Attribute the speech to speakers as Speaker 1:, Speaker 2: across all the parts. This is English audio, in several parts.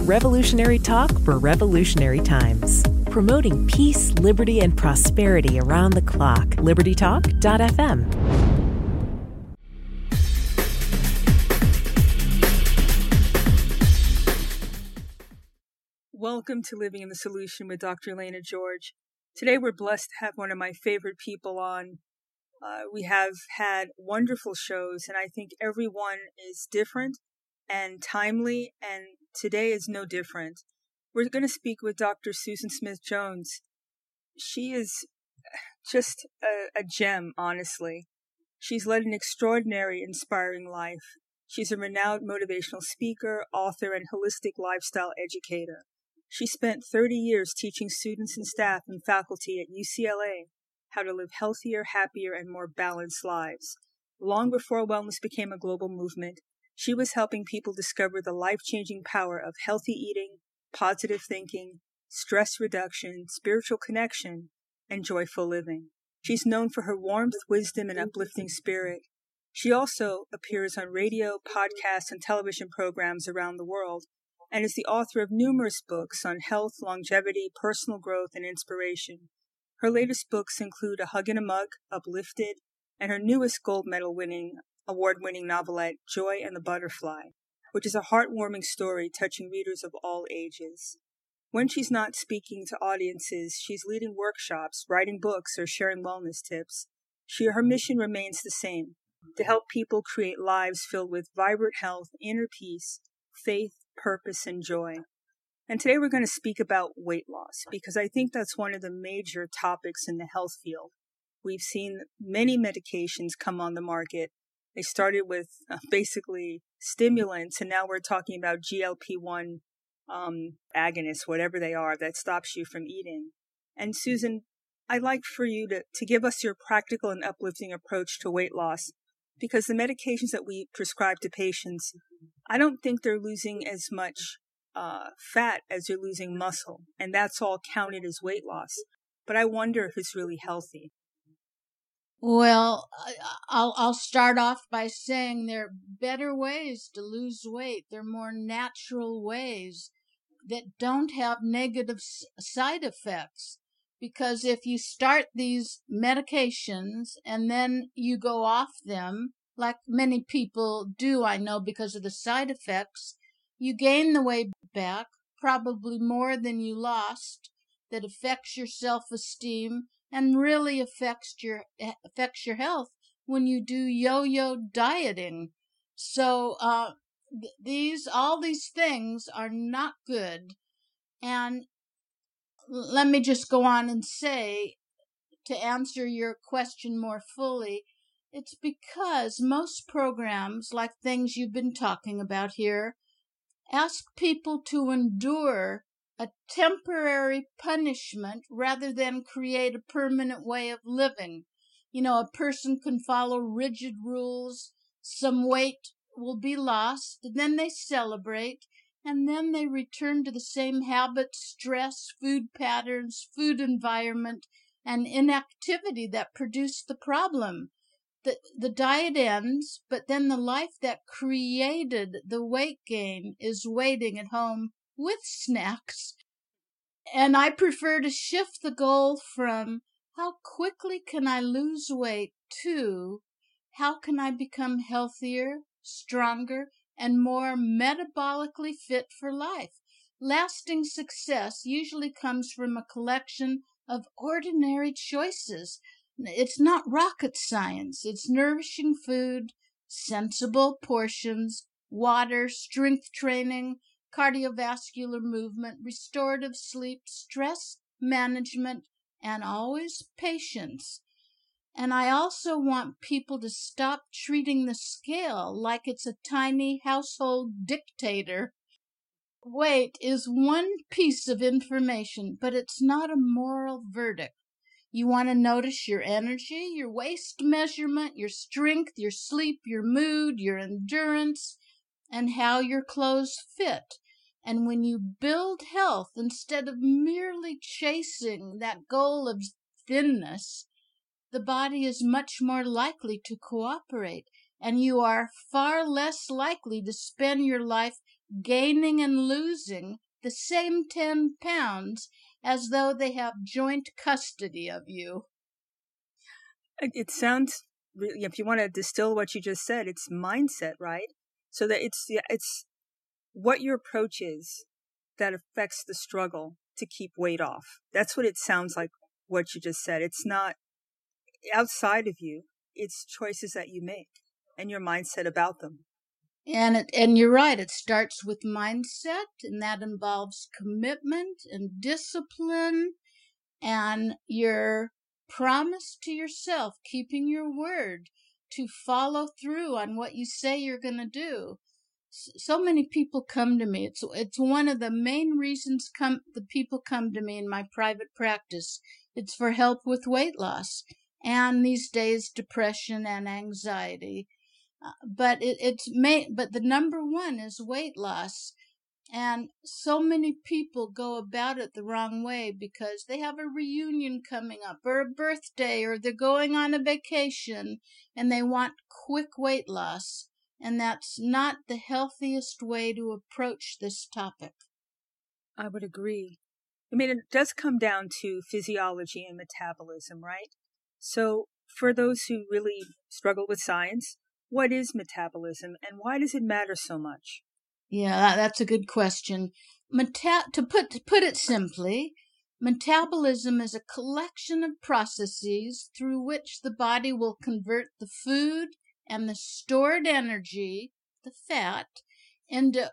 Speaker 1: Revolutionary talk for revolutionary times. Promoting peace, liberty, and prosperity around the clock. LibertyTalk.fm.
Speaker 2: Welcome to Living in the Solution with Dr. Elena George. Today we're blessed to have one of my favorite people on. We have had wonderful shows, and I think every one is different and timely, and today is no different. We're going to speak with Dr. Susan Smith-Jones. She is just a gem, honestly. She's led an extraordinary, inspiring life. She's a renowned motivational speaker, author, and holistic lifestyle educator. She spent 30 years teaching students and staff and faculty at UCLA how to live healthier, happier, and more balanced lives. Long before wellness became a global movement, she was helping people discover the life-changing power of healthy eating, positive thinking, stress reduction, spiritual connection, and joyful living. She's known for her warmth, wisdom, and uplifting spirit. She also appears on radio, podcasts, and television programs around the world, and is the author of numerous books on health, longevity, personal growth, and inspiration. Her latest books include A Hug in a Mug, Uplifted, and her newest gold medal award-winning novelette, Joy and the Butterfly, which is a heartwarming story touching readers of all ages. When she's not speaking to audiences, she's leading workshops, writing books, or sharing wellness tips. Her mission remains the same, to help people create lives filled with vibrant health, inner peace, faith, purpose, and joy. And today we're going to speak about weight loss, because I think that's one of the major topics in the health field. We've seen many medications come on the market. They started with basically stimulants, and now we're talking about GLP-1 agonists, whatever they are, that stops you from eating. And Susan, I'd like for you to give us your practical and uplifting approach to weight loss, because the medications that we prescribe to patients, I don't think they're losing as much fat as they're losing muscle, and that's all counted as weight loss. But I wonder if it's really healthy.
Speaker 3: Well, I'll start off by saying there are better ways to lose weight. There are more natural ways that don't have negative side effects. Because if you start these medications and then you go off them, like many people do, I know, because of the side effects, you gain the weight back, probably more than you lost, that affects your self-esteem and really affects your health when you do yo-yo dieting. So all these things are not good. And let me just go on and say, to answer your question more fully, it's because most programs, like things you've been talking about here, ask people to endure a temporary punishment rather than create a permanent way of living. You know, a person can follow rigid rules, some weight will be lost, and then they celebrate, and then they return to the same habits, stress, food patterns, food environment, and inactivity that produced the problem. The diet ends, but then the life that created the weight gain is waiting at home with snacks. And I prefer to shift the goal from how quickly can I lose weight to how can I become healthier, stronger, and more metabolically fit for life. Lasting success usually comes from a collection of ordinary choices. It's not rocket science. It's nourishing food, sensible portions, water, strength training, cardiovascular movement, restorative sleep, stress management, and always patience. And I also want people to stop treating the scale like it's a tiny household dictator. Weight is one piece of information, but it's not a moral verdict. You want to notice your energy, your waist measurement, your strength, your sleep, your mood, your endurance, and how your clothes fit. And when you build health, instead of merely chasing that goal of thinness, the body is much more likely to cooperate, and you are far less likely to spend your life gaining and losing the same 10 pounds as though they have joint custody of you.
Speaker 2: It sounds, if you want to distill what you just said, it's mindset, right? So that it's what your approach is that affects the struggle to keep weight off. That's what it sounds like, what you just said. It's not outside of you. It's choices that you make and your mindset about them.
Speaker 3: And you're right, it starts with mindset, and that involves commitment and discipline and your promise to yourself, keeping your word to follow through on what you say you're going to do. So many people come to me. It's one of the main reasons the people come to me in my private practice. It's for help with weight loss and these days depression and anxiety. But the number one is weight loss. And so many people go about it the wrong way because they have a reunion coming up or a birthday or they're going on a vacation and they want quick weight loss. And that's not the healthiest way to approach this topic.
Speaker 2: I would agree. I mean, it does come down to physiology and metabolism, right? So for those who really struggle with science, what is metabolism and why does it matter so much?
Speaker 3: Yeah, that's a good question. To put it simply, metabolism is a collection of processes through which the body will convert the food and the stored energy, the fat, into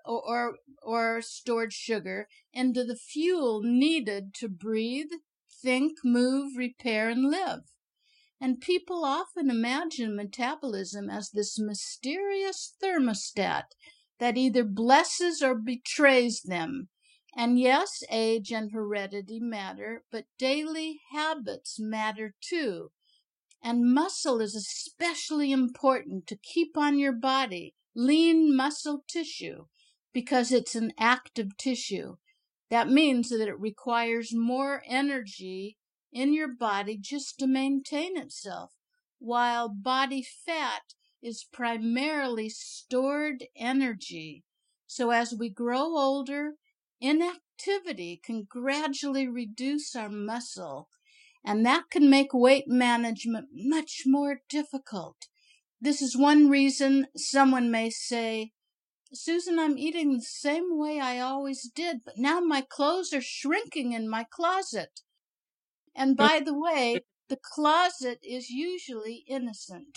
Speaker 3: or stored sugar, into the fuel needed to breathe, think, move, repair, and live. And people often imagine metabolism as this mysterious thermostat that either blesses or betrays them. And yes, age and heredity matter, but daily habits matter too. And muscle is especially important to keep on your body, lean muscle tissue, because it's an active tissue. That means that it requires more energy in your body just to maintain itself, while body fat is primarily stored energy. So as we grow older, inactivity can gradually reduce our muscle, and that can make weight management much more difficult. This is one reason someone may say, Susan, I'm eating the same way I always did, but now my clothes are shrinking in my closet. And by the way, the closet is usually innocent.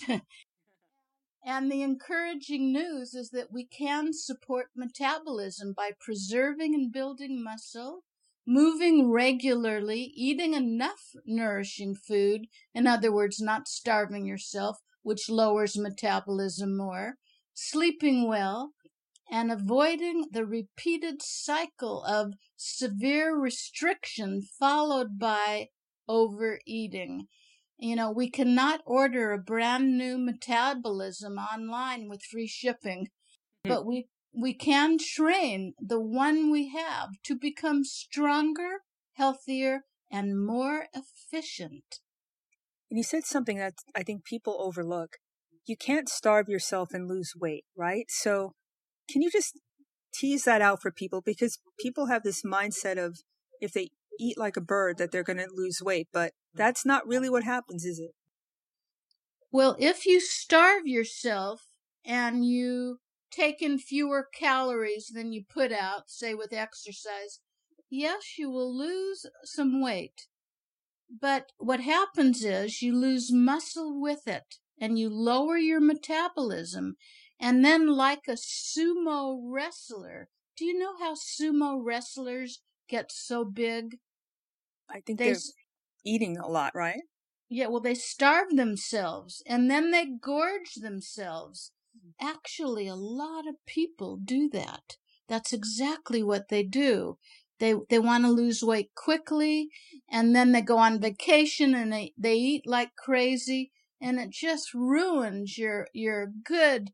Speaker 3: And the encouraging news is that we can support metabolism by preserving and building muscle, moving regularly, eating enough nourishing food, in other words, not starving yourself, which lowers metabolism more, sleeping well, and avoiding the repeated cycle of severe restriction followed by overeating. You know, we cannot order a brand new metabolism online with free shipping, but we can train the one we have to become stronger, healthier, and more efficient.
Speaker 2: And you said something that I think people overlook. You can't starve yourself and lose weight, right? So can you just tease that out for people? Because people have this mindset of if they eat like a bird that they're going to lose weight, but that's not really what happens, is it?
Speaker 3: Well, if you starve yourself and you take in fewer calories than you put out, say with exercise, yes, you will lose some weight. But what happens is you lose muscle with it and you lower your metabolism. And then, like a sumo wrestler, do you know how sumo wrestlers get so big?
Speaker 2: I think they're eating a lot, right?
Speaker 3: Yeah, well, they starve themselves and then they gorge themselves. Actually, a lot of people do that. That's exactly what they do. They want to lose weight quickly, and then they go on vacation and they eat like crazy, and it just ruins your good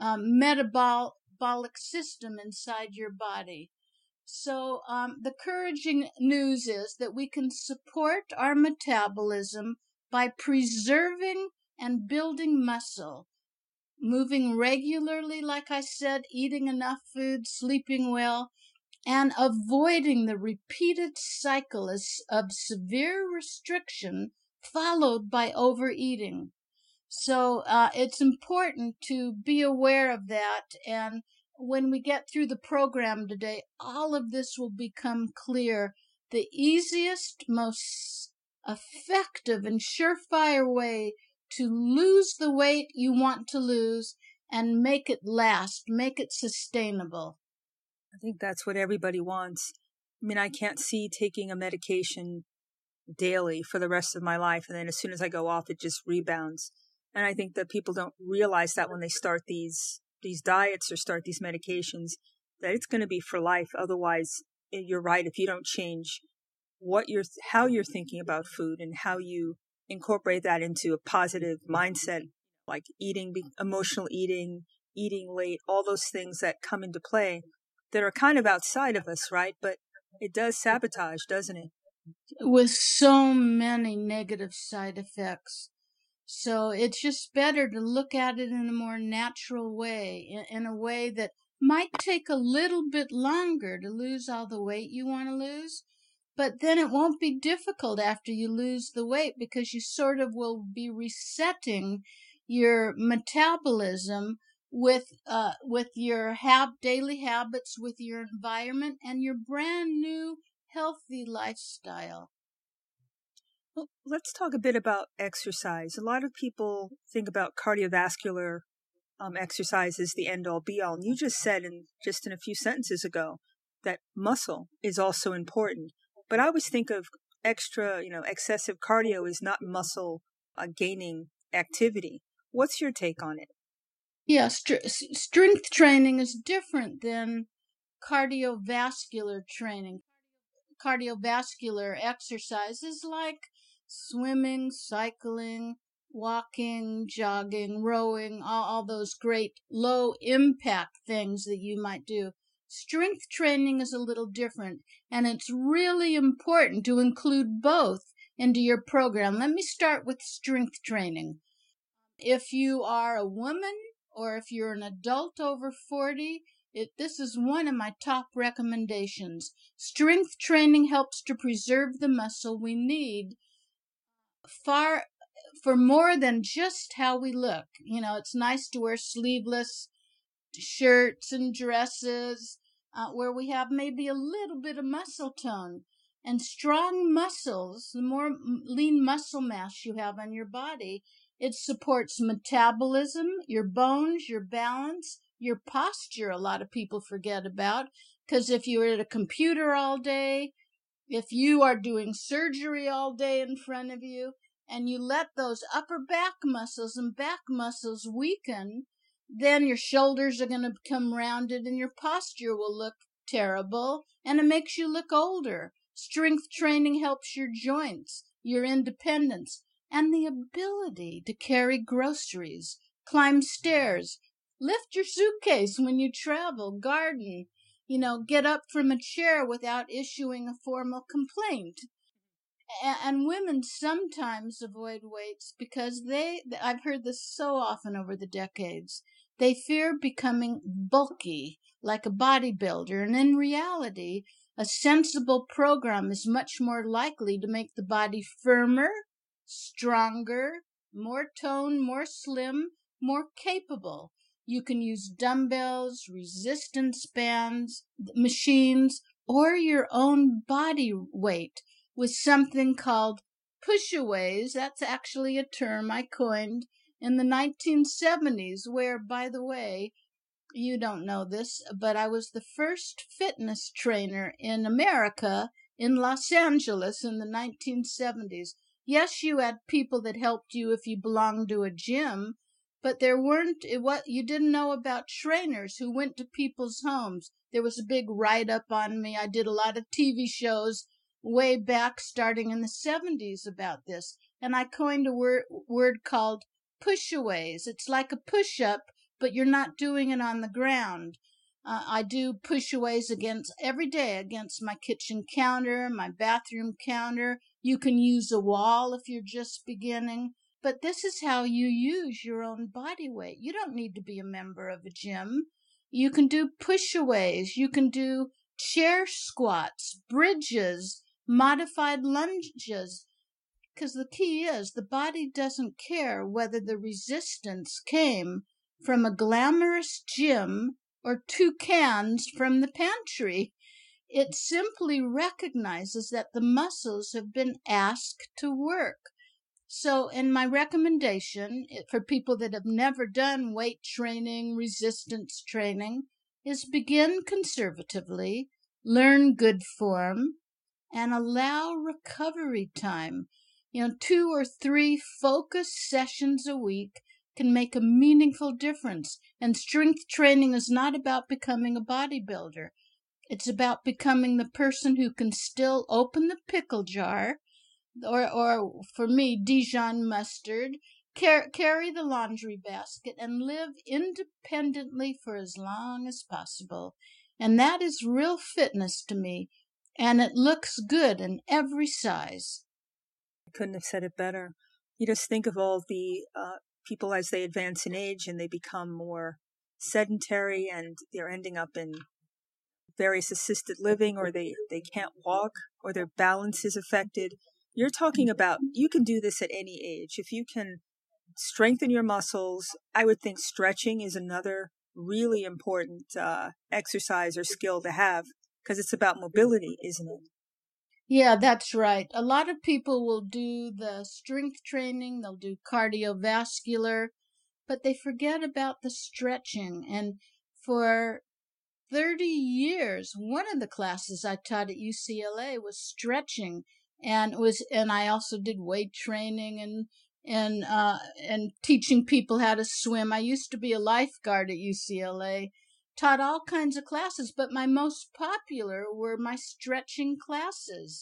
Speaker 3: metabolic system inside your body. So the encouraging news is that we can support our metabolism by preserving and building muscle. moving regularly, like I said, eating enough food, sleeping well, and avoiding the repeated cycle of severe restriction followed by overeating. So it's important to be aware of that. And when we get through the program today, all of this will become clear. The easiest, most effective, and surefire way to lose the weight you want to lose and make it last, make it sustainable.
Speaker 2: I think that's what everybody wants. I mean, I can't see taking a medication daily for the rest of my life, and then as soon as I go off, it just rebounds. And I think that people don't realize that when they start these diets or start these medications, that it's going to be for life. Otherwise, you're right. If you don't change how you're thinking about food and how you incorporate that into a positive mindset, like eating, emotional eating, eating late, all those things that come into play that are kind of outside of us, right? But it does sabotage, doesn't it?
Speaker 3: With so many negative side effects. So it's just better to look at it in a more natural way, in a way that might take a little bit longer to lose all the weight you want to lose, but then it won't be difficult after you lose the weight because you sort of will be resetting your metabolism with your daily habits, with your environment, and your brand new healthy lifestyle.
Speaker 2: Well, let's talk a bit about exercise. A lot of people think about cardiovascular exercise as the end-all be-all. And you just said in a few sentences ago that muscle is also important. But I always think of excessive cardio is not muscle gaining activity. What's your take on it?
Speaker 3: Yeah, strength training is different than cardiovascular training. Cardiovascular exercises like swimming, cycling, walking, jogging, rowing, all those great low impact things that you might do. Strength training is a little different, and it's really important to include both into your program. Let me start with strength training. If you are a woman or if you're an adult over 40, this is one of my top recommendations. Strength training helps to preserve the muscle we need for more than just how we look. You know, it's nice to wear sleeveless shirts and dresses where we have maybe a little bit of muscle tone. And strong muscles, the more lean muscle mass you have on your body, it supports metabolism, your bones, your balance, your posture. A lot of people forget about, because if you're at a computer all day, if you are doing surgery all day in front of you, and you let those upper back muscles and back muscles weaken, then your shoulders are going to become rounded and your posture will look terrible, and it makes you look older. Strength training helps your joints, your independence, and the ability to carry groceries, climb stairs, lift your suitcase when you travel, garden, get up from a chair without issuing a formal complaint. And women sometimes avoid weights because I've heard this so often over the decades, they fear becoming bulky like a bodybuilder. And in reality, a sensible program is much more likely to make the body firmer, stronger, more toned, more slim, more capable. You can use dumbbells, resistance bands, machines, or your own body weight with something called push-aways. That's actually a term I coined in the 1970s, where, by the way, you don't know this, but I was the first fitness trainer in America in Los Angeles in the 1970s. Yes, you had people that helped you if you belonged to a gym, but there weren't what you didn't know about trainers who went to people's homes. There was a big write-up on me. I did a lot of TV shows way back starting in the 70s about this, and I coined a word called push-aways. It's like a push-up, but you're not doing it on the ground. I do push-aways every day against my kitchen counter, my bathroom counter. You can use a wall if you're just beginning. But this is how you use your own body weight. You don't need to be a member of a gym. You can do push-aways. You can do chair squats, bridges, modified lunges. Because the key is the body doesn't care whether the resistance came from a glamorous gym or 2 cans from the pantry. It simply recognizes that the muscles have been asked to work. So in my recommendation for people that have never done weight training, resistance training, is begin conservatively, learn good form, and allow recovery time. 2 or 3 focused sessions a week can make a meaningful difference. And strength training is not about becoming a bodybuilder. It's about becoming the person who can still open the pickle jar, or for me, Dijon mustard, carry the laundry basket, and live independently for as long as possible. And that is real fitness to me, and it looks good in every size.
Speaker 2: I couldn't have said it better. You just think of all the people as they advance in age and they become more sedentary and they're ending up in various assisted living, or they can't walk, or their balance is affected. You're talking about you can do this at any age. If you can strengthen your muscles, I would think stretching is another really important exercise or skill to have, because it's about mobility, isn't it?
Speaker 3: Yeah, that's right. A lot of people will do the strength training, they'll do cardiovascular, but they forget about the stretching. And for 30 years, one of the classes I taught at UCLA was stretching, and I also did weight training and teaching people how to swim. I used to be a lifeguard at UCLA, taught all kinds of classes, but my most popular were my stretching classes.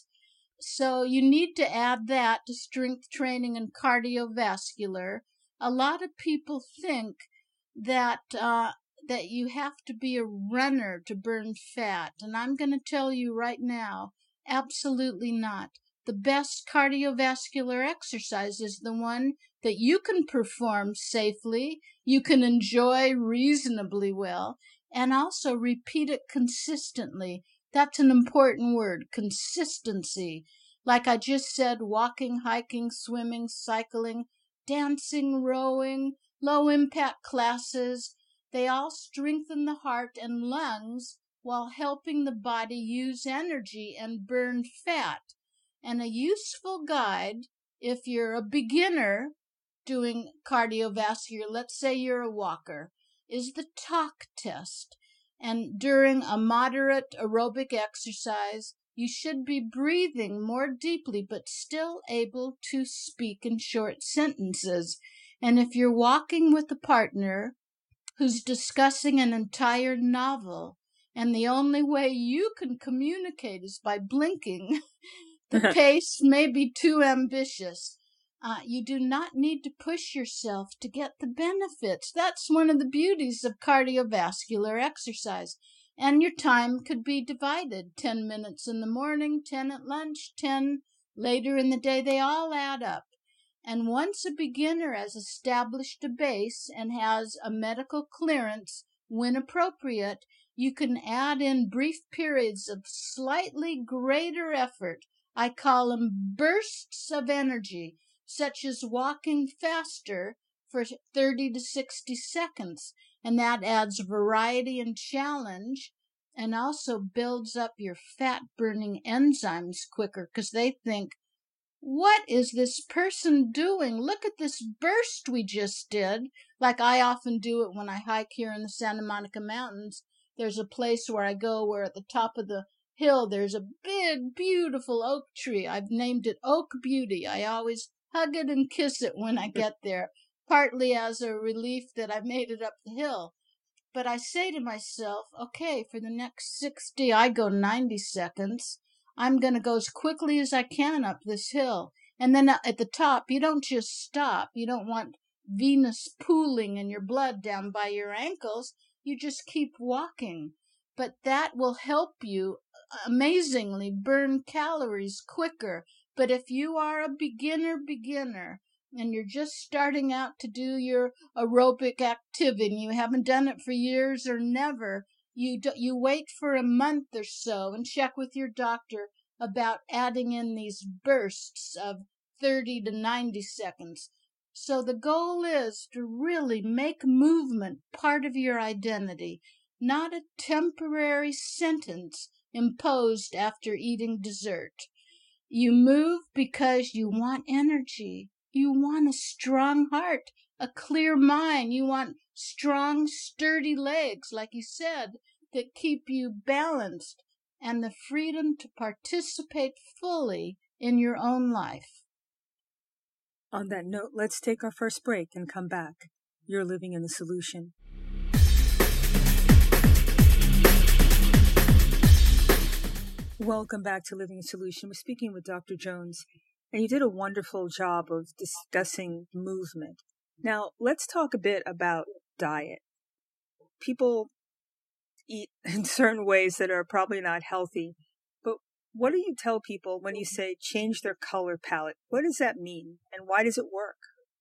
Speaker 3: So you need to add that to strength training and cardiovascular. A lot of people think that that you have to be a runner to burn fat. And I'm going to tell you right now, absolutely not. The best cardiovascular exercise is the one that you can perform safely, you can enjoy reasonably well, and also repeat it consistently. That's an important word, consistency. Like I just said, walking, hiking, swimming, cycling, dancing, rowing, low impact classes, they all strengthen the heart and lungs while helping the body use energy and burn fat. And a useful guide, if you're a beginner doing cardiovascular, let's say you're a walker, is the talk test. And during a moderate aerobic exercise, you should be breathing more deeply, but still able to speak in short sentences. And if you're walking with a partner who's discussing an entire novel, and the only way you can communicate is by blinking, the pace may be too ambitious. You do not need to push yourself to get the benefits. That's one of the beauties of cardiovascular exercise. And your time could be divided 10 minutes in the morning, 10 at lunch, 10 later in the day. They all add up. And once a beginner has established a base and has a medical clearance when appropriate, you can add in brief periods of slightly greater effort. I call them bursts of energy, such as walking faster for 30 to 60 seconds. And that adds variety and challenge, and also builds up your fat-burning enzymes quicker, because they think, what is this person doing? Look at this burst we just did. Like I often do it when I hike here in the Santa Monica Mountains. There's a place where I go where at the top of the hill there's a big, beautiful oak tree. I've named it Oak Beauty. I always hug it and kiss it when I get there, partly as a relief that I made it up the hill. But I say to myself, okay, for the next 60, I go 90 seconds. I'm going to go as quickly as I can up this hill. And then at the top, you don't just stop. You don't want venous pooling in your blood down by your ankles. You just keep walking. But that will help you amazingly burn calories quicker. But if you are a beginner, and you're just starting out to do your aerobic activity, and you haven't done it for years or never, you wait for a month or so and check with your doctor about adding in these bursts of 30 to 90 seconds. So the goal is to really make movement part of your identity, not a temporary sentence imposed after eating dessert. You move because you want energy. You want a strong heart, a clear mind. You want strong, sturdy legs, like you said, that keep you balanced, and the freedom to participate fully in your own life.
Speaker 2: On that note, let's take our first break and come back. You're living in the solution. Welcome back to Living a Solution. We're speaking with Dr. Jones, and you did a wonderful job of discussing movement. Now, let's talk a bit about diet. People eat in certain ways that are probably not healthy, but what do you tell people when you say change their color palette? What does that mean, and why does it work?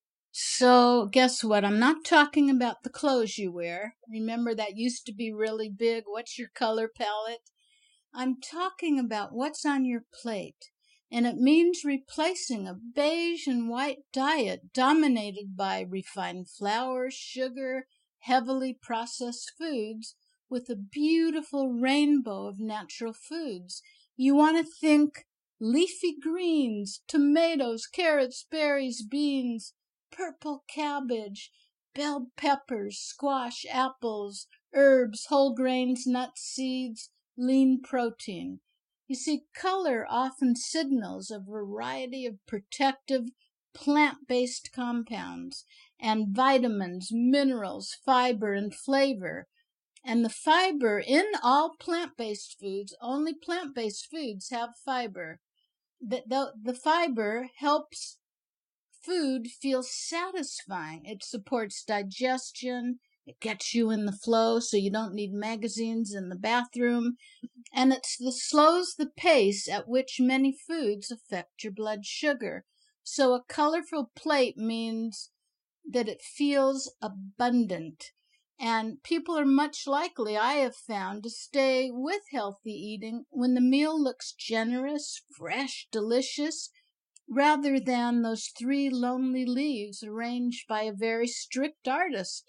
Speaker 3: So guess what? I'm not talking about the clothes you wear. Remember, that used to be really big. What's your color palette? I'm talking about what's on your plate, and it means replacing a beige and white diet dominated by refined flour, sugar, heavily processed foods with a beautiful rainbow of natural foods. You want to think leafy greens, tomatoes, carrots, berries, beans, purple cabbage, bell peppers, squash, apples, herbs, whole grains, nuts, seeds, lean protein. You see, color often signals a variety of protective plant-based compounds and vitamins, minerals, fiber, and flavor. And the fiber in all plant-based foods, only plant-based foods have fiber. The fiber helps food feel satisfying. It supports digestion. It gets you in the flow so you don't need magazines in the bathroom. And it slows the pace at which many foods affect your blood sugar. So a colorful plate means that it feels abundant. And people are much likely, I have found, to stay with healthy eating when the meal looks generous, fresh, delicious, rather than those 3 lonely leaves arranged by a very strict artist.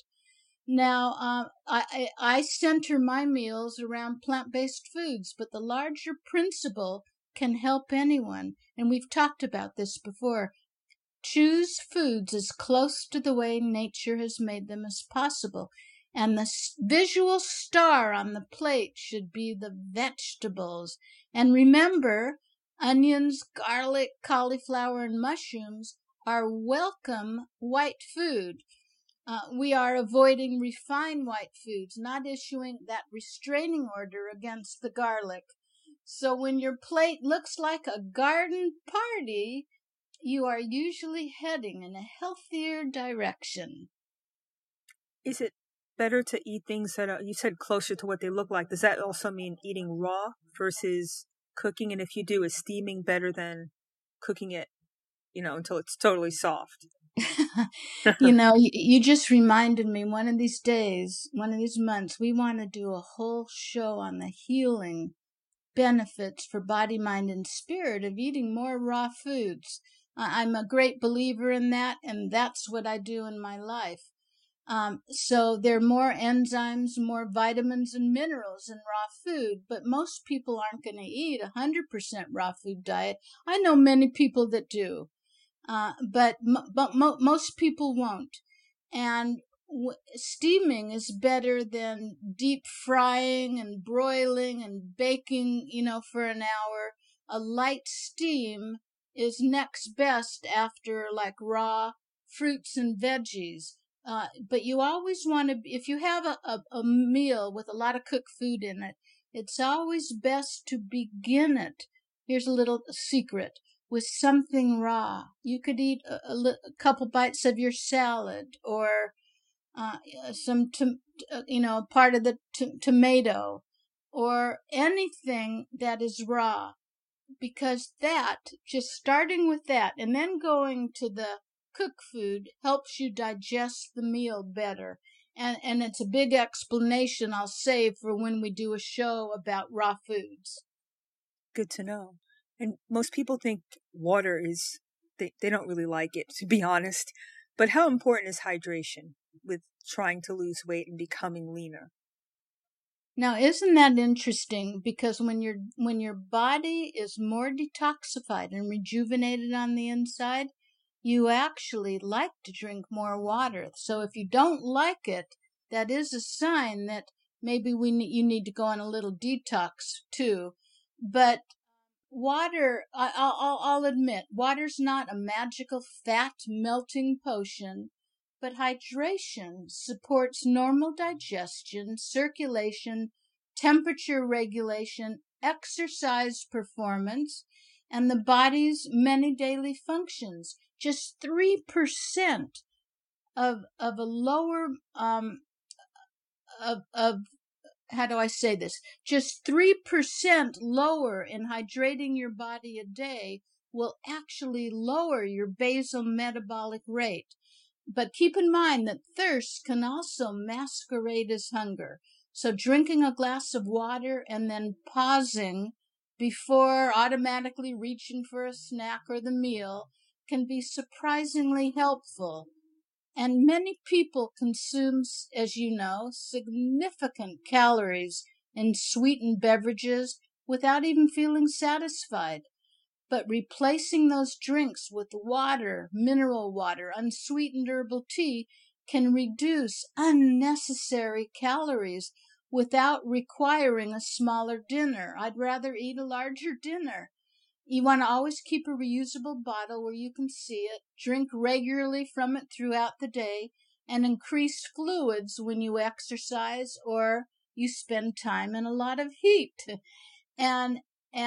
Speaker 3: Now, I center my meals around plant-based foods, but the larger principle can help anyone, and we've talked about this before. Choose foods as close to the way nature has made them as possible, and the visual star on the plate should be the vegetables. And remember, onions, garlic, cauliflower, and mushrooms are welcome white food. We are avoiding refined white foods, not issuing that restraining order against the garlic. So when your plate looks like a garden party, you are usually heading in a healthier direction.
Speaker 2: Is it better to eat things that are, you said, closer to what they look like? Does that also mean eating raw versus cooking? And if you do, is steaming better than cooking it, until it's totally soft?
Speaker 3: You just reminded me, one of these days, one of these months, we want to do a whole show on the healing benefits for body, mind, and spirit of eating more raw foods. I'm a great believer in that, and that's what I do in my life. So there are more enzymes, more vitamins and minerals in raw food, but most people aren't going to eat 100% raw food diet. I know many people that do. But most people won't. And steaming is better than deep frying and broiling and baking, for an hour. A light steam is next best after like raw fruits and veggies. But you always want to, if you have a meal with a lot of cooked food in it, it's always best to begin it. Here's a little secret. With something raw. You could eat a couple bites of your salad, or part of the tomato, or anything that is raw, because that, just starting with that and then going to the cook food helps you digest the meal better. And it's a big explanation I'll save for when we do a show about raw foods.
Speaker 2: Good to know. And most people think water is, they don't really like it, to be honest. But how important is hydration with trying to lose weight and becoming leaner?
Speaker 3: Now, isn't that interesting? Because when your body is more detoxified and rejuvenated on the inside, you actually like to drink more water. So if you don't like it, that is a sign that maybe you need to go on a little detox too. But water, I'll admit, water's not a magical fat melting potion, but hydration supports normal digestion, circulation, temperature regulation, exercise performance, and the body's many daily functions. Just 3% of a lower of how do I say this? Just 3% lower in hydrating your body a day will actually lower your basal metabolic rate. But keep in mind that thirst can also masquerade as hunger. So drinking a glass of water and then pausing before automatically reaching for a snack or the meal can be surprisingly helpful. And many people consume, as you know, significant calories in sweetened beverages without even feeling satisfied. But replacing those drinks with water, mineral water, unsweetened herbal tea can reduce unnecessary calories without requiring a smaller dinner. I'd rather eat a larger dinner. You want to always keep a reusable bottle where you can see it, drink regularly from it throughout the day, and increase fluids when you exercise or you spend time in a lot of heat. And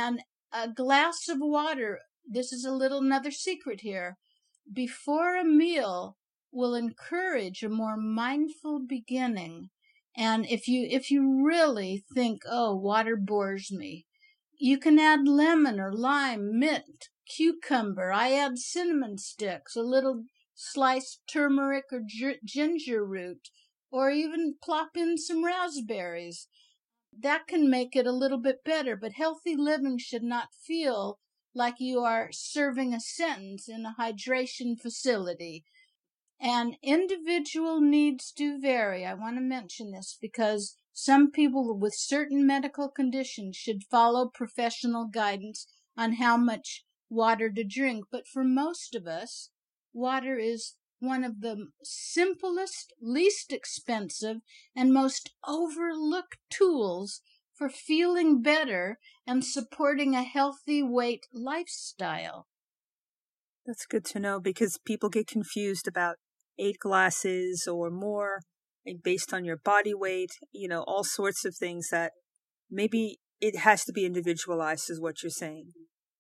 Speaker 3: a glass of water, this is another secret here, before a meal will encourage a more mindful beginning. And if you really think, oh, water bores me, you can add lemon or lime, mint, cucumber. I add cinnamon sticks, a little sliced turmeric or ginger root, or even plop in some raspberries. That can make it a little bit better, but healthy living should not feel like you are serving a sentence in a hydration facility. And individual needs do vary. I want to mention this because some people with certain medical conditions should follow professional guidance on how much water to drink. But for most of us, water is one of the simplest, least expensive, and most overlooked tools for feeling better and supporting a healthy weight lifestyle.
Speaker 2: That's good to know because people get confused about 8 glasses or more based on your body weight, all sorts of things that maybe it has to be individualized is what you're saying.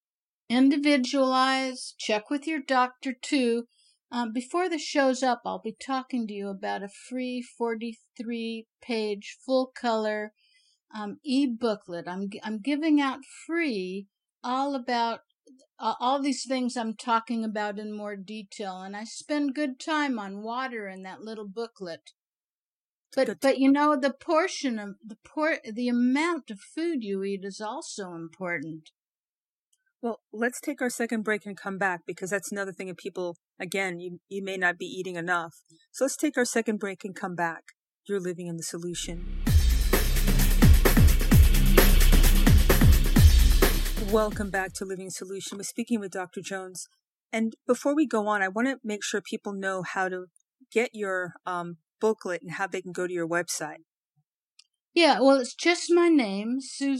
Speaker 3: Individualize, check with your doctor too. Before the show's up, I'll be talking to you about a free 43-page full-color e-booklet. I'm giving out free all about all these things I'm talking about in more detail, and I spend good time on water in that little booklet. But the portion of the amount of food you eat is also important.
Speaker 2: Well, let's take our second break and come back because that's another thing that people, again, you may not be eating enough. So let's take our second break and come back. You're living in the solution. Welcome back to Living Solution. We're speaking with Dr. Jones. And before we go on, I want to make sure people know how to get your booklet and how they can go to your website.
Speaker 3: Yeah, well, it's just my name,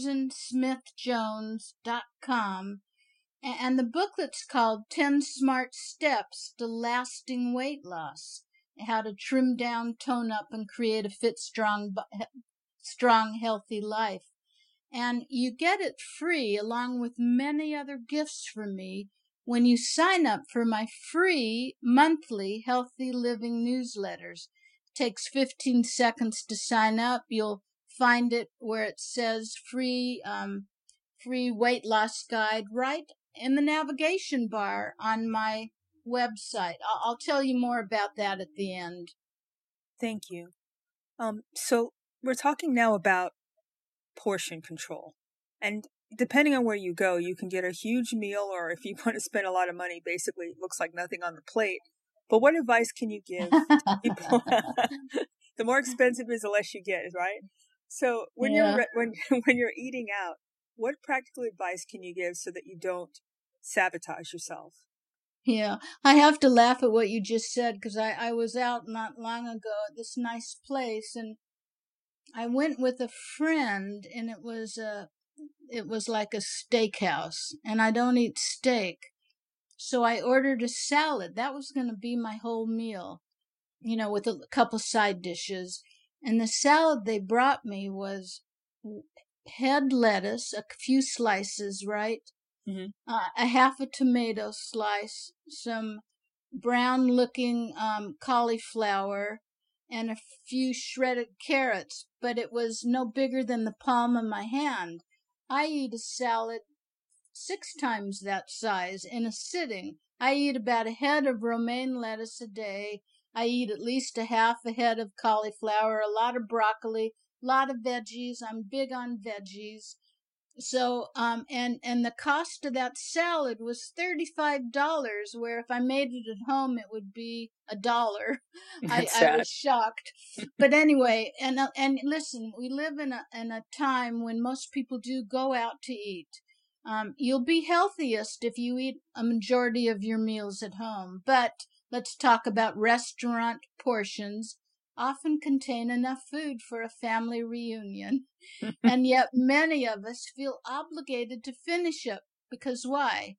Speaker 3: SusanSmithJones.com. And the booklet's called 10 Smart Steps to Lasting Weight Loss. How to trim down, tone up, and create a fit, strong, healthy life. And you get it free along with many other gifts from me when you sign up for my free monthly Healthy Living newsletters. It takes 15 seconds to sign up. You'll find it where it says free weight loss guide right in the navigation bar on my website. I'll tell you more about that at the end.
Speaker 2: Thank you. So we're talking now about portion control. And depending on where you go, you can get a huge meal, or if you want to spend a lot of money, basically it looks like nothing on the plate. But what advice can you give to people? The more expensive is, the less you get, right? So when you're when you're eating out, what practical advice can you give so that you don't sabotage yourself?
Speaker 3: Yeah, I have to laugh at what you just said, because I was out not long ago at this nice place, and I went with a friend, and it was like a steakhouse, and I don't eat steak. So I ordered a salad. That was going to be my whole meal, with a couple side dishes. And the salad they brought me was head lettuce, a few slices, right?
Speaker 2: Mm-hmm.
Speaker 3: A half a tomato slice, some brown-looking cauliflower, and a few shredded carrots, but it was no bigger than the palm of my hand. I eat a salad 6 times that size in a sitting. I eat about a head of romaine lettuce a day. I eat at least a half a head of cauliflower, a lot of broccoli, a lot of veggies. I'm big on veggies. So, and the cost of that salad was $35, where if I made it at home, it would be $1. I was shocked. But anyway, and listen, we live in a time when most people do go out to eat. You'll be healthiest if you eat a majority of your meals at home. But let's talk about restaurant portions. Often contain enough food for a family reunion. And yet many of us feel obligated to finish it, because why?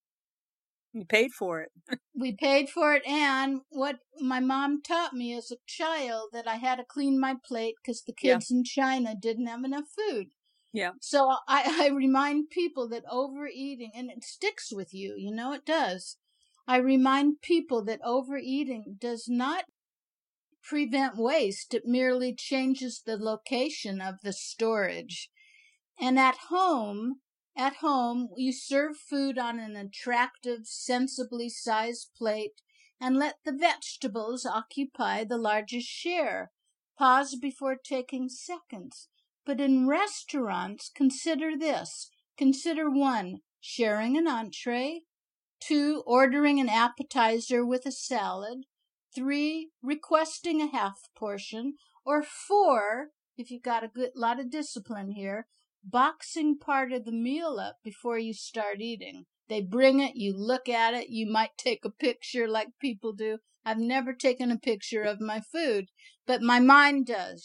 Speaker 2: You paid for it.
Speaker 3: We paid for it, and what my mom taught me as a child, that I had to clean my plate because the kids in China didn't have enough food.
Speaker 2: Yeah.
Speaker 3: So I remind people that overeating, and it sticks with you, it does. I remind people that overeating does not prevent waste. It merely changes the location of the storage. And at home, you serve food on an attractive, sensibly sized plate and let the vegetables occupy the largest share. Pause before taking seconds. But in restaurants, consider this. Consider 1, sharing an entree. 2, ordering an appetizer with a salad. 3, requesting a half portion. Or 4, if you've got a good lot of discipline here, boxing part of the meal up before you start eating. They bring it, you look at it, you might take a picture like people do. I've never taken a picture of my food, but my mind does,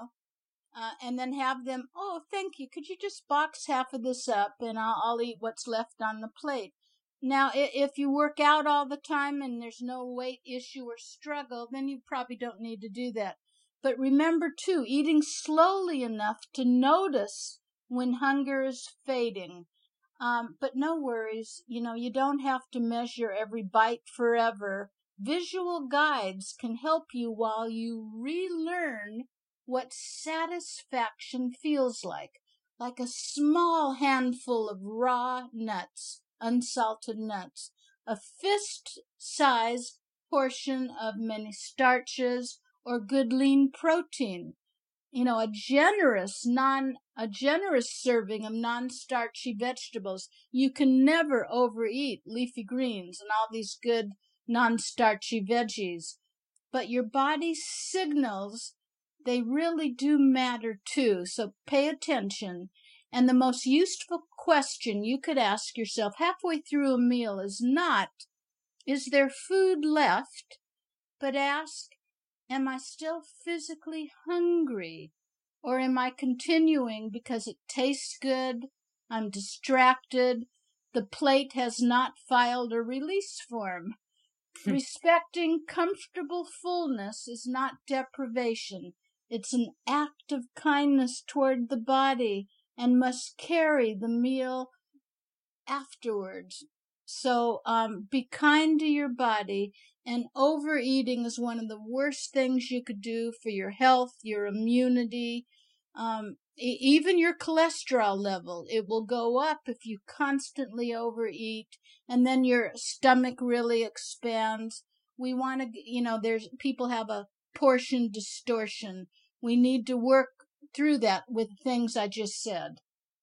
Speaker 3: and then have them, oh, thank you, could you just box half of this up, and I'll eat what's left on the plate. Now, if you work out all the time and there's no weight issue or struggle, then you probably don't need to do that. But remember, too, eating slowly enough to notice when hunger is fading. But no worries, you don't have to measure every bite forever. Visual guides can help you while you relearn what satisfaction feels like a small handful of raw nuts, unsalted nuts, a fist-sized portion of many starches, or good lean protein. A generous serving of non-starchy vegetables. You can never overeat leafy greens and all these good non-starchy veggies. But your body's signals, they really do matter too, so pay attention. And the most useful question you could ask yourself halfway through a meal is not, is there food left? But ask, am I still physically hungry? Or am I continuing because it tastes good, I'm distracted, the plate has not filed a release form? Respecting comfortable fullness is not deprivation. It's an act of kindness toward the body and must carry the meal afterwards. So be kind to your body, and overeating is one of the worst things you could do for your health, your immunity. Even your cholesterol level, it will go up if you constantly overeat, and then your stomach really expands. We want to, there's people have a portion distortion. We need to work through that with things I just said.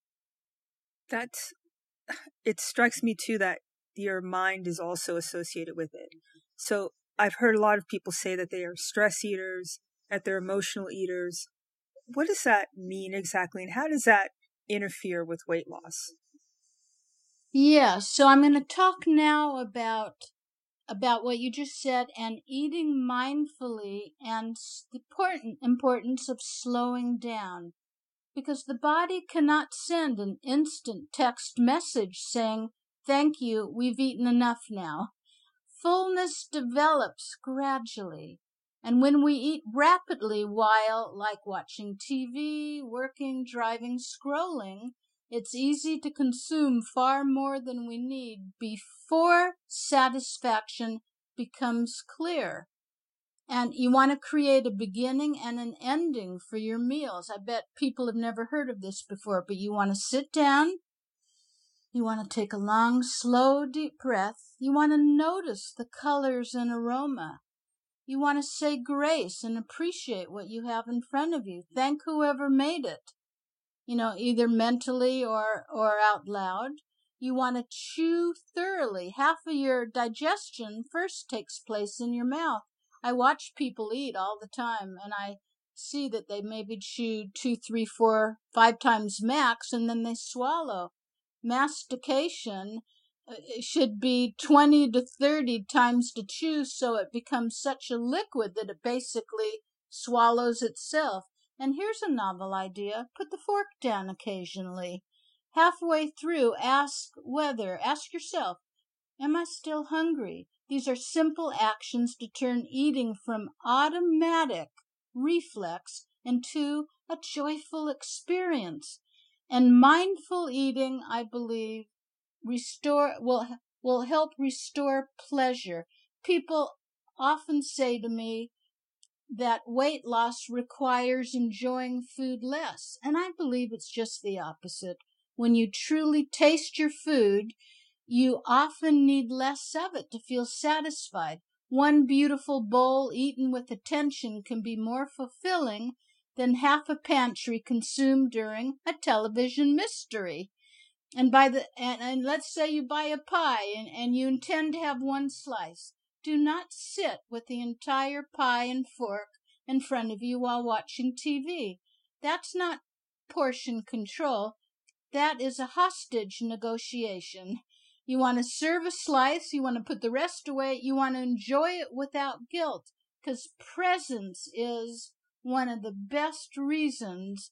Speaker 2: It strikes me too that your mind is also associated with it. So I've heard a lot of people say that they are stress eaters, that they're emotional eaters. What does that mean exactly, and how does that interfere with weight loss?
Speaker 3: Yeah, so I'm going to talk now about what you just said and eating mindfully and the importance of slowing down, because the body cannot send an instant text message saying, "Thank you, we've eaten enough now." Fullness develops gradually. And when we eat rapidly while, like watching TV, working, driving, scrolling, it's easy to consume far more than we need before satisfaction becomes clear. And you want to create a beginning and an ending for your meals. I bet people have never heard of this before, but you want to sit down. You want to take a long, slow, deep breath. You want to notice the colors and aroma. You want to say grace and appreciate what you have in front of you. Thank whoever made it, either mentally or out loud. You want to chew thoroughly. Half of your digestion first takes place in your mouth. I watch people eat all the time, and I see that they maybe chew 2, 3, 4, 5 times max, and then they swallow. Mastication should be 20 to 30 times to chew, so it becomes such a liquid that it basically swallows itself. And here's a novel idea. Put the fork down occasionally. Halfway through, ask yourself, am I still hungry? These are simple actions to turn eating from automatic reflex into a joyful experience. And mindful eating, I believe, will help restore pleasure. People often say to me that weight loss requires enjoying food less, and I believe it's just the opposite. When you truly taste your food, you often need less of it to feel satisfied. One beautiful bowl eaten with attention can be more fulfilling than half a pantry consumed during a television mystery. And let's say you buy a pie and you intend to have one slice. Do not sit with the entire pie and fork in front of you while watching TV. That's not portion control. That is a hostage negotiation. You want to serve a slice, you want to put the rest away, you want to enjoy it without guilt, because presence is one of the best reasons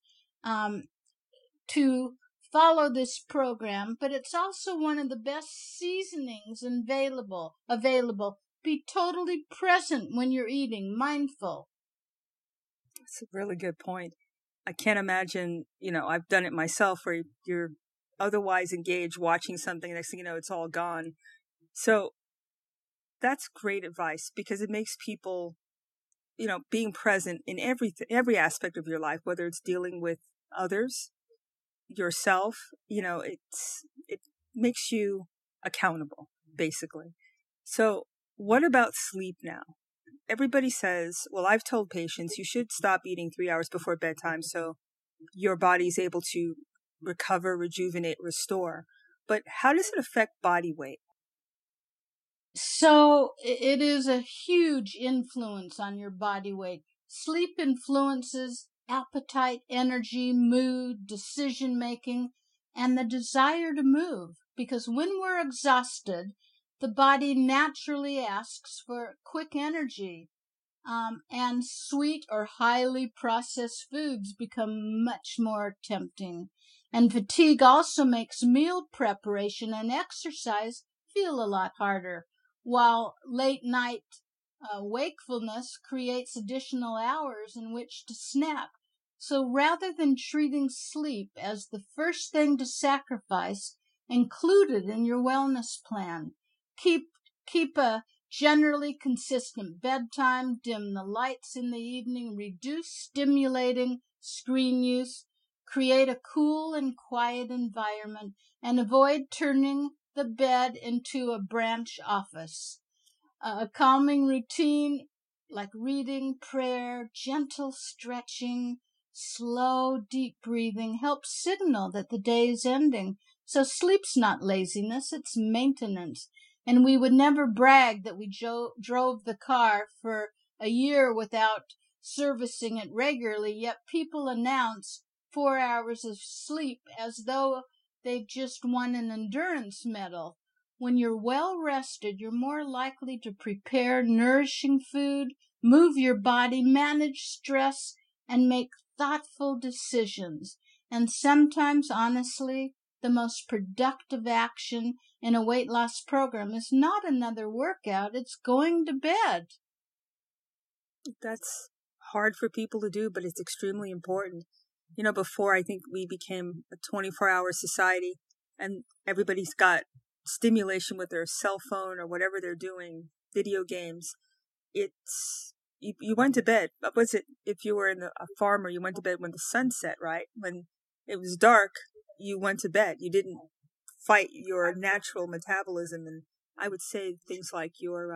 Speaker 3: to follow this program, but it's also one of the best seasonings available. Be totally present when you're eating, mindful.
Speaker 2: That's a really good point. I can't imagine, I've done it myself where you're otherwise engaged watching something, next thing you know, it's all gone. So that's great advice, because it makes people, being present in every aspect of your life, whether it's dealing with others, yourself, it makes you accountable, basically. So what about sleep now? Everybody says, well, I've told patients you should stop eating 3 hours before bedtime so your body's able to recover, rejuvenate, restore. But how does it affect body weight?
Speaker 3: So it is a huge influence on your body weight. Sleep influences appetite, energy, mood, decision making, and the desire to move. Because when we're exhausted, the body naturally asks for quick energy. And sweet or highly processed foods become much more tempting. And fatigue also makes meal preparation and exercise feel a lot harder, while late night wakefulness creates additional hours in which to snack. So rather than treating sleep as the first thing to sacrifice, include it in your wellness plan. Keep a generally consistent bedtime, dim the lights in the evening, reduce stimulating screen use. Create a cool and quiet environment and avoid turning the bed into a branch office. A calming routine like reading, prayer, gentle stretching, slow, deep breathing helps signal that the day is ending. So sleep's not laziness, it's maintenance. And we would never brag that we drove the car for a year without servicing it regularly, yet people announce 4 hours of sleep as though they've just won an endurance medal. When you're well rested, you're more likely to prepare nourishing food, move your body, manage stress, and make thoughtful decisions. And sometimes, honestly, the most productive action in a weight loss program is not another workout, it's going to bed.
Speaker 2: That's hard for people to do, but it's extremely important. Before I think we became a 24-hour society and everybody's got stimulation with their cell phone or whatever they're doing, video games. You went to bed. What was it? If you were a farmer, you went to bed when the sun set, right? When it was dark, you went to bed. You didn't fight your natural metabolism. And I would say things like your,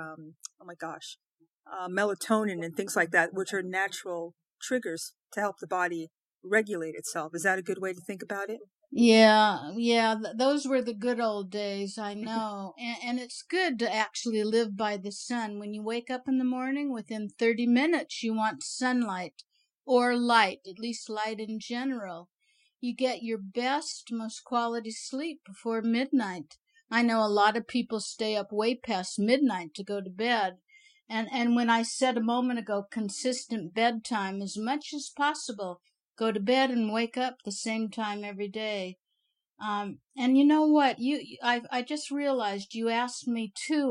Speaker 2: melatonin and things like that, which are natural triggers to help the body regulate itself. Is that a good way to think about it?
Speaker 3: Yeah, those were the good old days, I know. And it's good to actually live by the sun. When you wake up in the morning, within 30 minutes, you want sunlight or light, at least light in general. You get your best, most quality sleep before midnight. I know a lot of people stay up way past midnight to go to bed. And when I said a moment ago, consistent bedtime, as much as possible, go to bed and wake up the same time every day. And you know what? I just realized you asked me too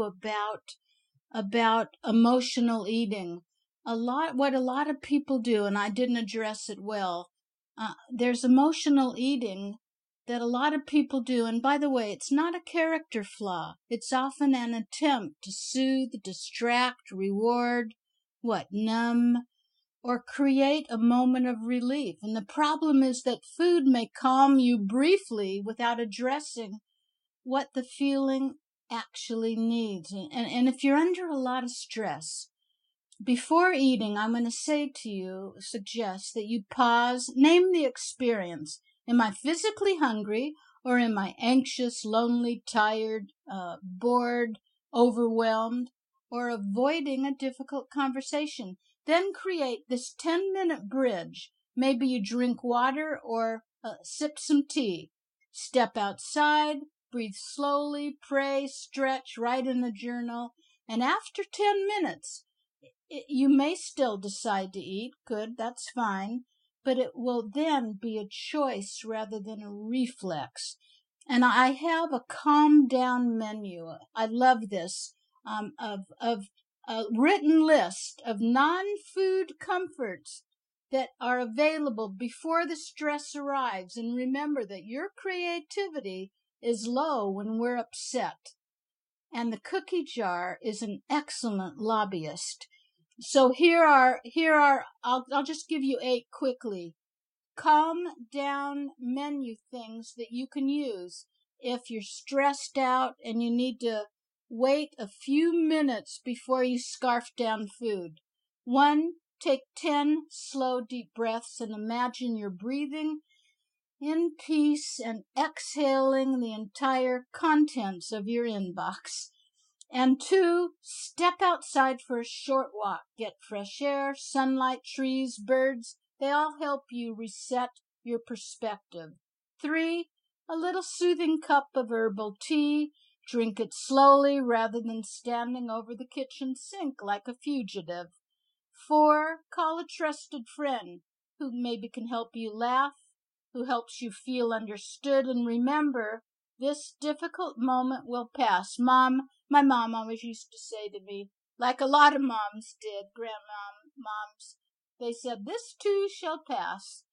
Speaker 3: about emotional eating. What a lot of people do, and I didn't address it well. There's emotional eating that a lot of people do, and by the way, it's not a character flaw. It's often an attempt to soothe, distract, reward, numb, or create a moment of relief. And the problem is that food may calm you briefly without addressing what the feeling actually needs. And if you're under a lot of stress, before eating, I'm going to suggest that you pause, name the experience. Am I physically hungry, or am I anxious, lonely, tired, bored, overwhelmed, or avoiding a difficult conversation? Then create this 10-minute bridge. Maybe you drink water or sip some tea. Step outside, breathe slowly, pray, stretch, write in a journal. And after 10 minutes, you may still decide to eat. Good, that's fine. But it will then be a choice rather than a reflex. And I have a calm down menu. I love this, of a written list of non-food comforts that are available before the stress arrives. And remember that your creativity is low when we're upset. And the cookie jar is an excellent lobbyist. So here are I'll just give you 8 quickly. Calm down menu things that you can use if you're stressed out and you need to wait a few minutes before you scarf down food. 1, take 10 slow deep breaths and imagine you're breathing in peace and exhaling the entire contents of your inbox. And 2, step outside for a short walk. Get fresh air, sunlight, trees, birds. They all help you reset your perspective. 3, a little soothing cup of herbal tea. Drink it slowly rather than standing over the kitchen sink like a fugitive. 4, call a trusted friend who maybe can help you laugh, who helps you feel understood. And remember, this difficult moment will pass. My mom always used to say to me, like a lot of moms did, moms, they said, this too shall pass.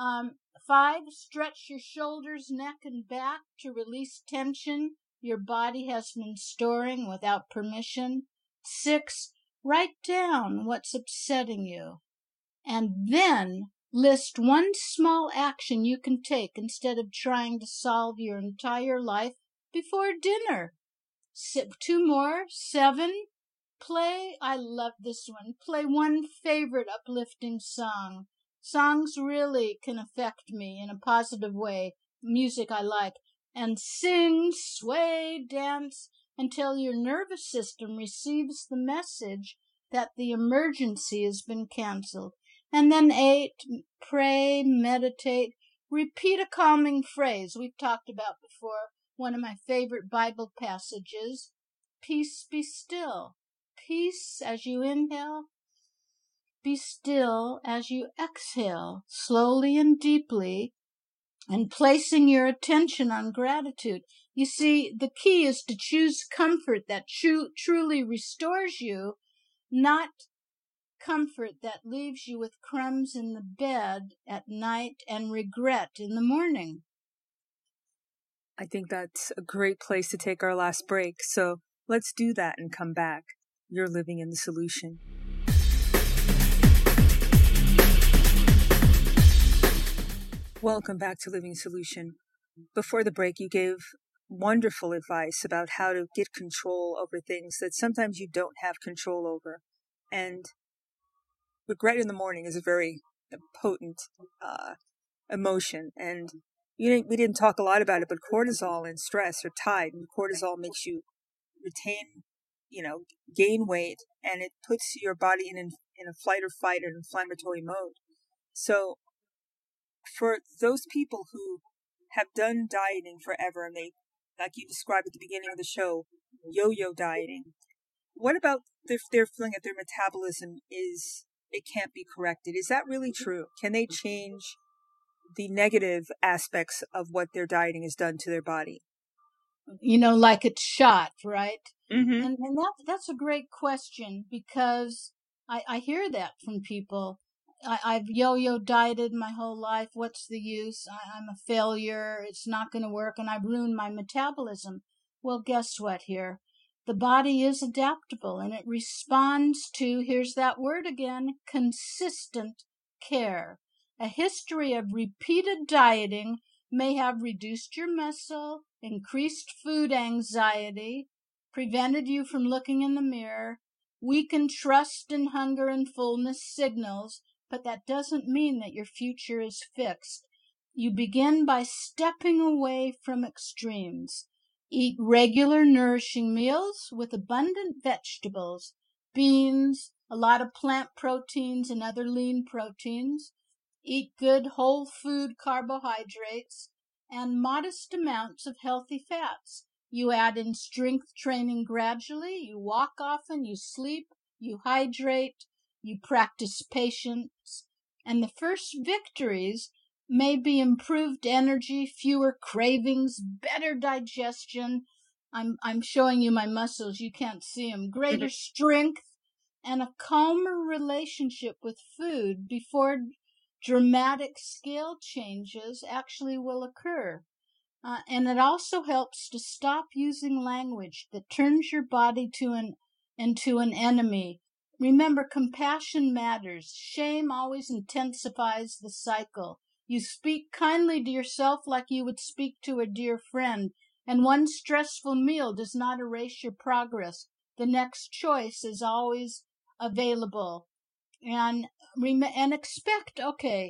Speaker 3: 5, stretch your shoulders, neck, and back to release tension your body has been storing without permission. 6, write down what's upsetting you. And then List one small action you can take instead of trying to solve your entire life before dinner. Two more. 7. Play, I love this one, play one favorite uplifting song. Songs really can affect me in a positive way. Music I like. And sing, sway, dance until your nervous system receives the message that the emergency has been canceled. And then 8, pray, meditate, repeat a calming phrase we've talked about before. One of my favorite Bible passages, peace be still. Peace as you inhale, be still as you exhale, slowly and deeply, and placing your attention on gratitude. You see, the key is to choose comfort that truly restores you, not comfort that leaves you with crumbs in the bed at night and regret in the morning.
Speaker 2: I think that's a great place to take our last break. So let's do that and come back. You're living in the solution. Welcome back to Living Solution. Before the break, you gave wonderful advice about how to get control over things that sometimes you don't have control over. And regret in the morning is a very potent emotion. And we didn't talk a lot about it, but cortisol and stress are tied. And cortisol makes you retain, gain weight, and it puts your body in a flight or fight or inflammatory mode. So for those people who have done dieting forever, and they, like you described at the beginning of the show, yo-yo dieting, what about if they're feeling that their metabolism it can't be corrected? Is that really true? Can they change the negative aspects of what their dieting has done to their body?
Speaker 3: Like it's shot, right?
Speaker 2: Mm-hmm.
Speaker 3: And that's a great question, because I hear that from people. I've yo-yo dieted my whole life. What's the use? I'm a failure. It's not going to work, and I've ruined my metabolism. Well, guess what here? The body is adaptable, and it responds to, here's that word again, consistent care. A history of repeated dieting may have reduced your muscle, increased food anxiety, prevented you from looking in the mirror, weakened trust and hunger and fullness signals, but that doesn't mean that your future is fixed. You begin by stepping away from extremes. Eat regular nourishing meals with abundant vegetables, beans, a lot of plant proteins and other lean proteins. Eat good whole food carbohydrates and modest amounts of healthy fats. You add in strength training gradually. You walk often, you sleep, you hydrate, you practice patience. And the first victories may be improved energy, fewer cravings, better digestion. I'm showing you my muscles. You can't see them. Greater strength and a calmer relationship with food before dramatic scale changes actually will occur. And it also helps to stop using language that turns your body into an enemy. Remember, compassion matters. Shame always intensifies the cycle. You speak kindly to yourself like you would speak to a dear friend, and one stressful meal does not erase your progress. The next choice is always available. And expect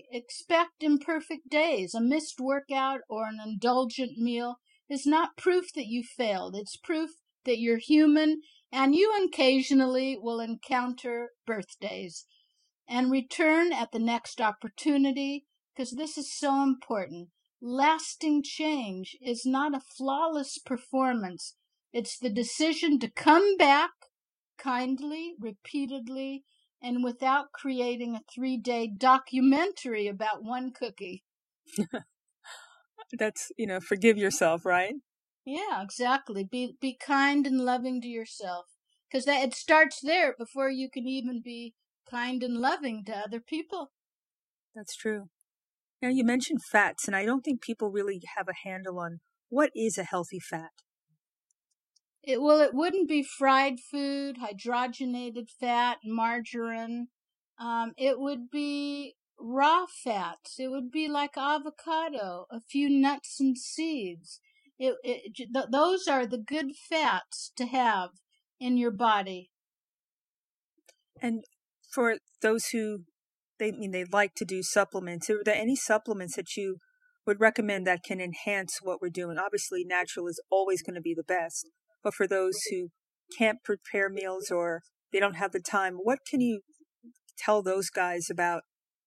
Speaker 3: imperfect days. A missed workout or an indulgent meal is not proof that you failed. It's proof that you're human, and you occasionally will encounter birthdays. And return at the next opportunity, because this is so important. Lasting change is not a flawless performance. It's the decision to come back kindly, repeatedly, and without creating a 3-day documentary about one cookie.
Speaker 2: That's, forgive yourself, right?
Speaker 3: Yeah, exactly. Be kind and loving to yourself, because it starts there before you can even be kind and loving to other people.
Speaker 2: That's true. Now, you mentioned fats, and I don't think people really have a handle on what is a healthy fat.
Speaker 3: It wouldn't be fried food, hydrogenated fat, margarine. It would be raw fats. It would be like avocado, a few nuts and seeds. Those are the good fats to have in your body.
Speaker 2: And for those who they like to do supplements, are there any supplements that you would recommend that can enhance what we're doing? Obviously, natural is always going to be the best, but for those who can't prepare meals or they don't have the time, what can you tell those guys about,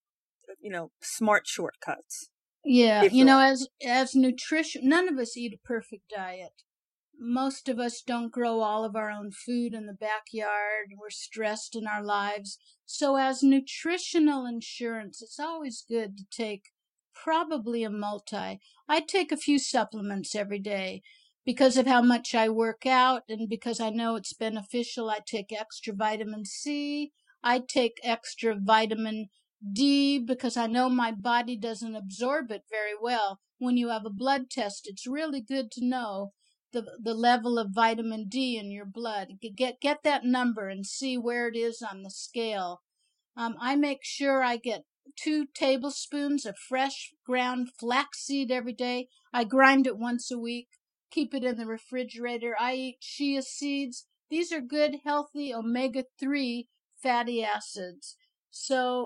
Speaker 2: smart shortcuts?
Speaker 3: Yeah,
Speaker 2: If there are.
Speaker 3: as nutrition, none of us eat a perfect diet. Most of us don't grow all of our own food in the backyard. We're stressed in our lives. So as nutritional insurance, it's always good to take probably a multi. I take a few supplements every day because of how much I work out and because I know it's beneficial. I take extra vitamin C. I take extra vitamin D because I know my body doesn't absorb it very well. When you have a blood test, it's really good to know the level of vitamin D in your blood. Get that number and see where it is on the scale. I make sure I get 2 tablespoons of fresh ground flaxseed every day. I grind it once a week, keep it in the refrigerator. I eat chia seeds. These are good, healthy omega-3 fatty acids. So,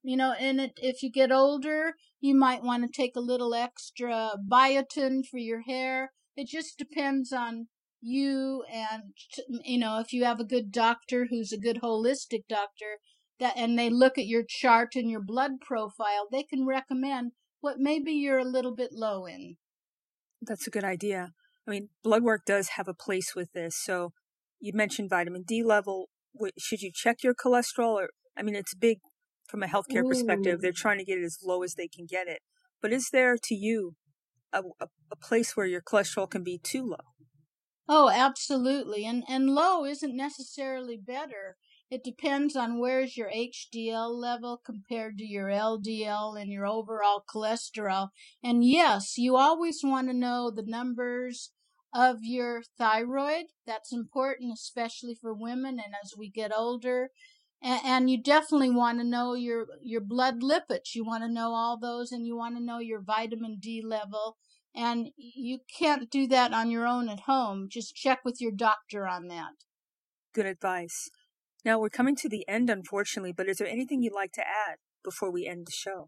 Speaker 3: if you get older, you might want to take a little extra biotin for your hair. It just depends on you and, if you have a good doctor who's a good holistic doctor, and they look at your chart and your blood profile, they can recommend what maybe you're a little bit low in.
Speaker 2: That's a good idea. Blood work does have a place with this. So you mentioned vitamin D level. Should you check your cholesterol? It's big from a healthcare perspective. They're trying to get it as low as they can get it. But is there, to you, a place where your cholesterol can be too low?
Speaker 3: Oh, absolutely. And low isn't necessarily better. It depends on where's your HDL level compared to your LDL and your overall cholesterol. And yes, you always want to know the numbers of your thyroid. That's important, especially for women and as we get older. And you definitely want to know your blood lipids. You want to know all those, and you want to know your vitamin D level. And you can't do that on your own at home. Just check with your doctor on that.
Speaker 2: Good advice. Now, we're coming to the end, unfortunately, but is there anything you'd like to add before we end the show?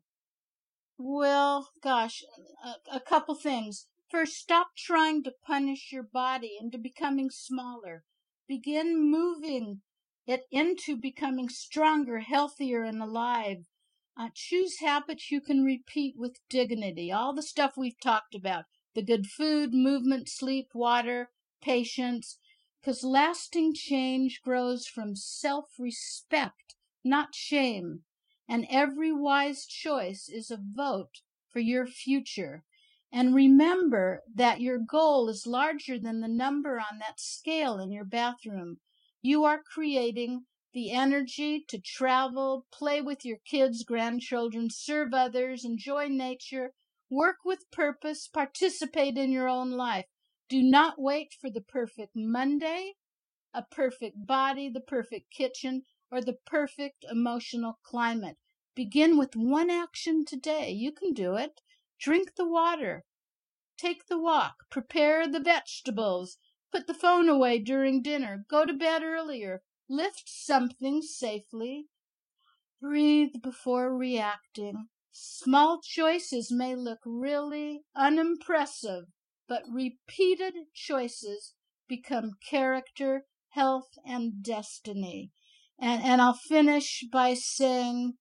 Speaker 3: Well, gosh, a couple things. First, stop trying to punish your body into becoming smaller. Begin moving it into becoming stronger, healthier, and alive. Choose habits you can repeat with dignity. All the stuff we've talked about, the good food, movement, sleep, water, patience, because lasting change grows from self-respect, not shame. And every wise choice is a vote for your future. And remember that your goal is larger than the number on that scale in your bathroom. You are creating the energy to travel, play with your kids, grandchildren, serve others, enjoy nature, work with purpose, participate in your own life. Do not wait for the perfect Monday, a perfect body, the perfect kitchen, or the perfect emotional climate. Begin with one action today. You can do it. Drink the water. Take the walk. Prepare the vegetables. Put the phone away during dinner. Go to bed earlier. Lift something safely. Breathe before reacting. Small choices may look really unimpressive, but repeated choices become character, health, and destiny. And I'll finish by saying,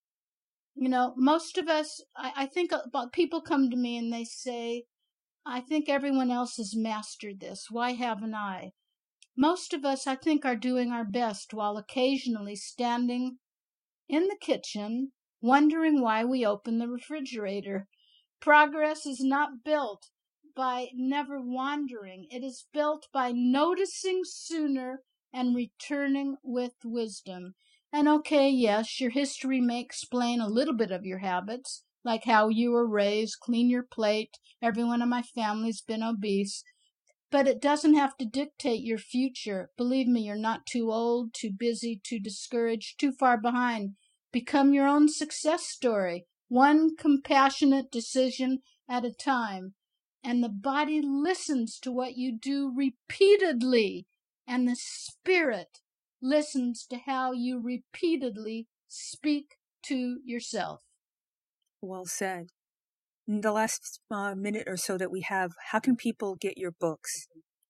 Speaker 3: most of us, I think about people come to me and they say, I think everyone else has mastered this. Why haven't I? Most of us, I think, are doing our best while occasionally standing in the kitchen, wondering why we open the refrigerator. Progress is not built by never wandering. It is built by noticing sooner and returning with wisdom. And okay, yes, your history may explain a little bit of your habits, like how you were raised, clean your plate, everyone in my family's been obese. But it doesn't have to dictate your future. Believe me, you're not too old, too busy, too discouraged, too far behind Become your own success story, one compassionate decision at a time. And the body listens to what you do repeatedly, and the spirit listens to how you repeatedly speak to yourself.
Speaker 2: Well said. In the last minute or so that we have, how can people get your books?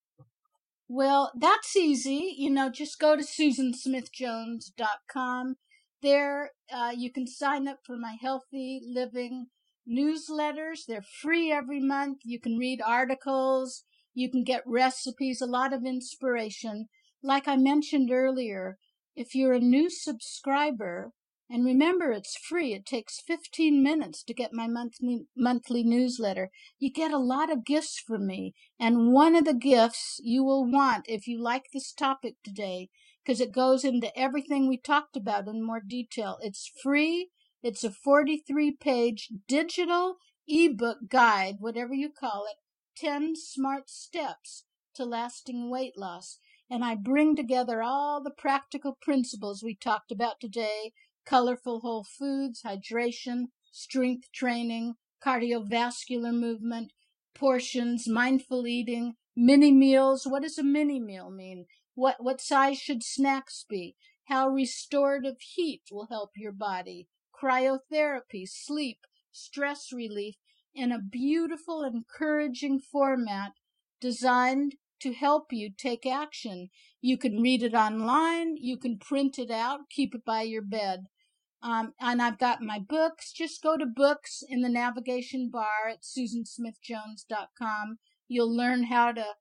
Speaker 3: Well, that's easy. Just go to SusanSmithJones.com. There, you can sign up for my Healthy Living newsletters. They're free every month. You can read articles. You can get recipes, a lot of inspiration. Like I mentioned earlier, if you're a new subscriber, and remember, it's free. It takes 15 minutes to get my monthly newsletter. You get a lot of gifts from me. And one of the gifts you will want if you like this topic today, because it goes into everything we talked about in more detail. It's free. It's a 43-page digital ebook guide, whatever you call it, 10 smart steps to lasting weight loss. And I bring together all the practical principles we talked about today: colorful whole foods, hydration, strength training, cardiovascular movement, portions, mindful eating, mini meals. What does a mini meal mean? What size should snacks be? How restorative heat will help your body, cryotherapy, sleep, stress relief, in a beautiful, encouraging format designed to help you take action. You can read it online. You can print it out, keep it by your bed. And I've got my books. Just go to books in the navigation bar at SusanSmithJones.com. You'll learn how to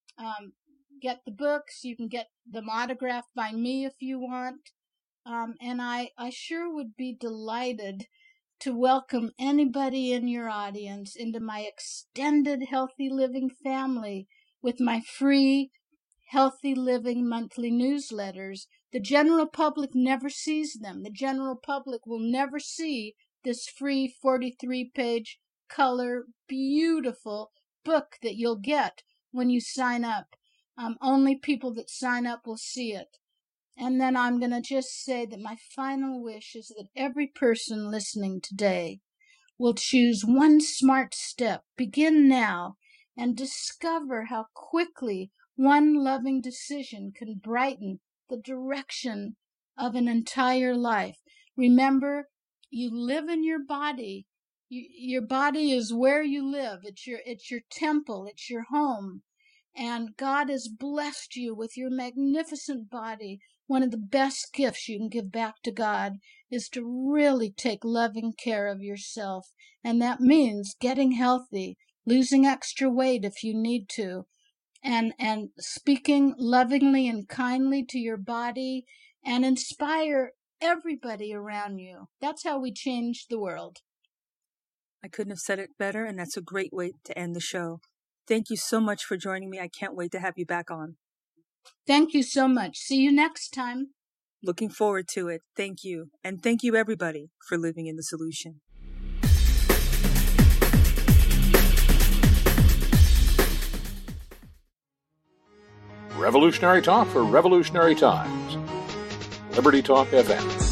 Speaker 3: get the books. You can get them autographed by me if you want. And I sure would be delighted to welcome anybody in your audience into my extended Healthy Living family with my free Healthy Living monthly newsletters. The general public never sees them. The general public will never see this free 43-page color, beautiful book that you'll get when you sign up. Only people that sign up will see it. And then I'm going to just say that my final wish is that every person listening today will choose one smart step. Begin now and discover how quickly one loving decision can brighten the direction of an entire life. Remember, you live in your body. Your body is where you live. It's your temple. It's your home. And God has blessed you with your magnificent body. One of the best gifts you can give back to God is to really take loving care of yourself. And that means getting healthy, losing extra weight if you need to, and speaking lovingly and kindly to your body, and inspire everybody around you. That's how we change the world.
Speaker 2: I couldn't have said it better, and that's a great way to end the show. Thank you so much for joining me. I can't wait to have you back on.
Speaker 3: Thank you so much. See you next time.
Speaker 2: Looking forward to it. Thank you. And thank you, everybody, for living in the solution.
Speaker 4: Revolutionary Talk for Revolutionary Times. Liberty Talk FM.